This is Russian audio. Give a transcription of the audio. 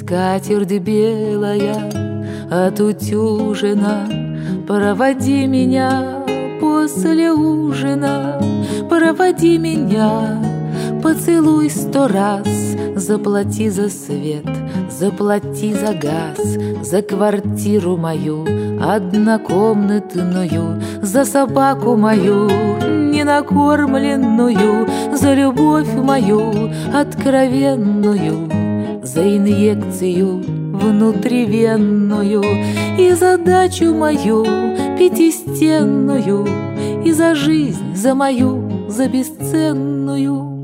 скатерть белая отутюжена, проводи меня после ужина, проводи меня, поцелуй 100 раз, заплати за свет, заплати за газ, за квартиру мою однокомнатную, за собаку мою ненакормленную, за любовь мою откровенную, за инъекцию внутривенную и задачу мою пятистенную, и за жизнь, за мою, за бесценную.